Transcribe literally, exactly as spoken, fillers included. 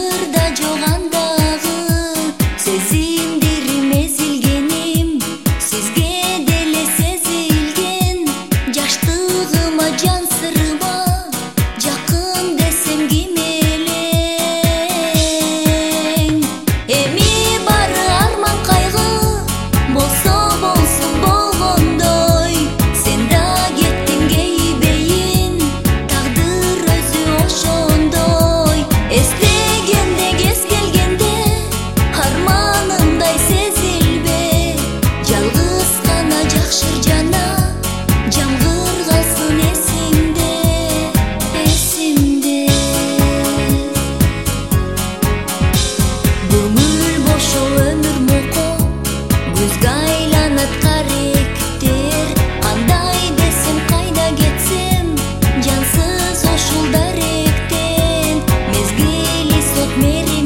Азырда жок андагы сезимдерим эзилгеним, сизге деле сезилген жаштыгыма, жан сырыма жакын десем ким элең. Эми бары арман кайгы болсо болсун болгондой, сен да кеттиң кейбейин, тагдыр өзү ошондой. Эстегенде кез келгенде арманымдай сезилбе, жалгыз гана жакшыр жана жамгыр калсын эсимде, эсимде. Көңүл бошо өмүр муко, көзгө айланат каректер. Кандай десем, кайда кетсем, жансыз ушул даректен. Мезгили сот мери